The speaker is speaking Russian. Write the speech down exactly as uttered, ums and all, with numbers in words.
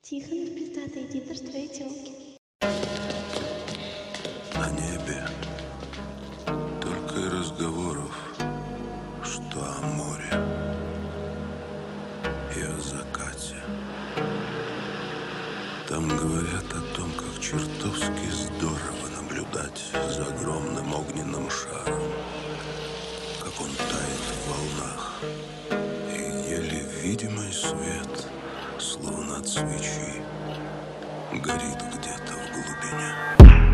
Тихо, ну пиздатый, иди дождь твоей тёлки. На небе только и разговоров, что о море и о закате. Там говорят о том, как чертовски здорово наблюдать за огромным огненным шаром, как он тает в волнах, и еле видимый свет, словно от свечи, горит где-то в глубине.